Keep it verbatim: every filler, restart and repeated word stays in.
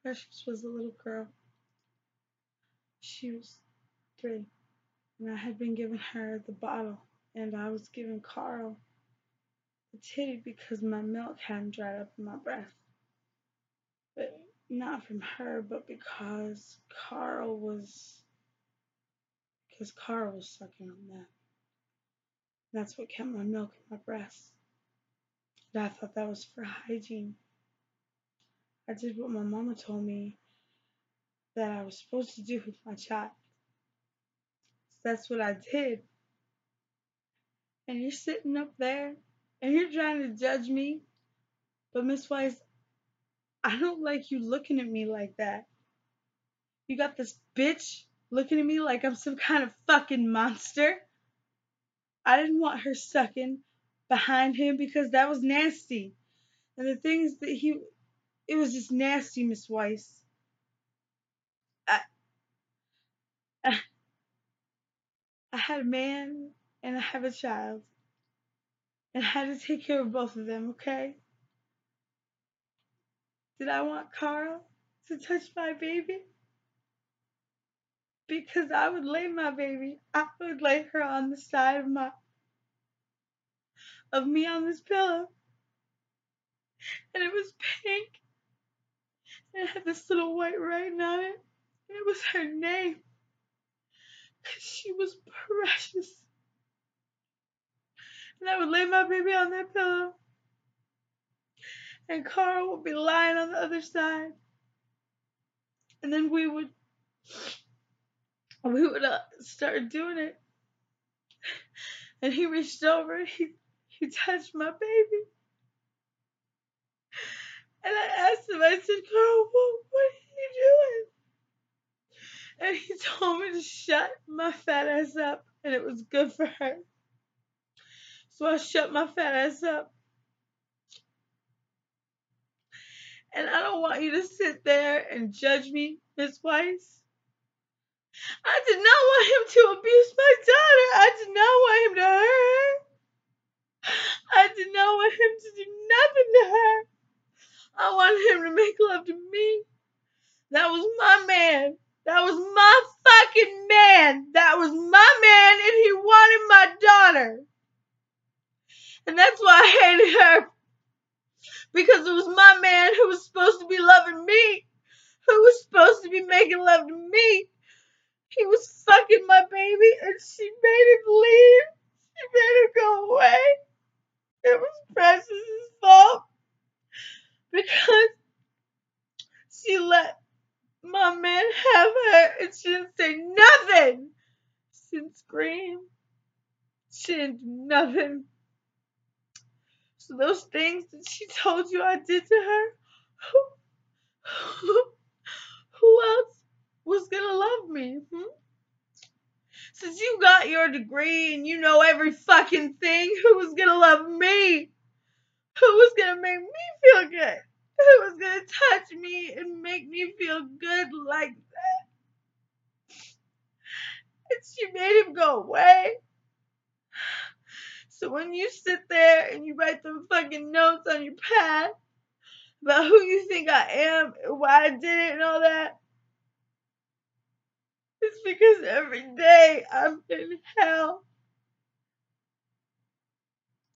Precious was a little girl. She was three, and I had been giving her the bottle, and I was giving Carl the titty because my milk hadn't dried up in my breast. But not from her, but because Carl was because Carl was sucking on that. That's what kept my milk in my breast. And I thought that was for hygiene. I did what my mama told me that I was supposed to do with my child. So that's what I did. And you're sitting up there and you're trying to judge me. But Miss Weiss, I don't like you looking at me like that. You got this bitch looking at me like I'm some kind of fucking monster. I didn't want her sucking behind him because that was nasty. And the things that he, it was just nasty, Miss Weiss. I, I, I had a man and I have a child. And I had to take care of both of them, okay? Did I want Carl to touch my baby? Because I would lay my baby, I would lay her on the side of my, of me on this pillow. And it was pink. And it had this little white writing on it. And it was her name. Because she was precious. And I would lay my baby on that pillow. And Carl would be lying on the other side. And then we would, we would uh, start doing it. And he reached over and he, he touched my baby. And I asked him, I said, Carl, what, what are you doing? And he told me to shut my fat ass up. And it was good for her. So I shut my fat ass up. And I don't want you to sit there and judge me, Miss Weiss. I did not want him to abuse my daughter. I did not want him to hurt her. I did not want him to do nothing to her. I wanted him to make love to me. That was my man. That was my fucking man. That was my man, and he wanted my daughter. And that's why I hated her. Because it was my man who was supposed to be loving me. Who was supposed to be making love to me. He was fucking my baby, and she made him leave. She made him go away. It was Precious' fault. Because she let my man have her, and she didn't say nothing. She didn't scream. She didn't do nothing. So those things that she told you I did to her, who, who, who else was gonna love me? Hmm? Since you got your degree and you know every fucking thing, who was gonna love me? Who was gonna make me feel good? Who was gonna touch me and make me feel good like that? And she made him go away. So when you sit there and you write them fucking notes on your pad about who you think I am and why I did it and all that, it's because every day I'm in hell.